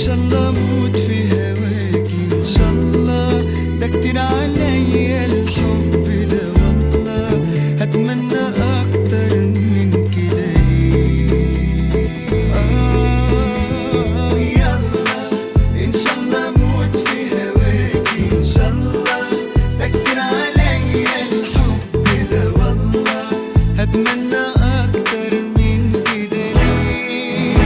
شاء الله اموت في هواكي ان شاء الله، ده كتير عليا الحب ده والله، هتمنى اكتر من كده ليه؟ يلا ان شاء الله اموت في هواكي ان شاء الله، ده كتير عليا الحب ده والله، هتمنى اكتر من كده ليه؟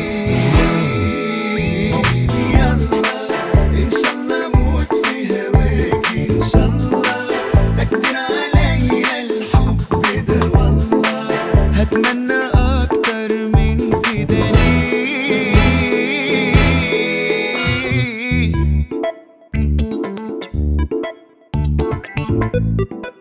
يلا ان شاء الله اموت في هواكي ان شاء الله، ده كتير عليا الحب ده والله، هتمنى اكتر من كده ليه؟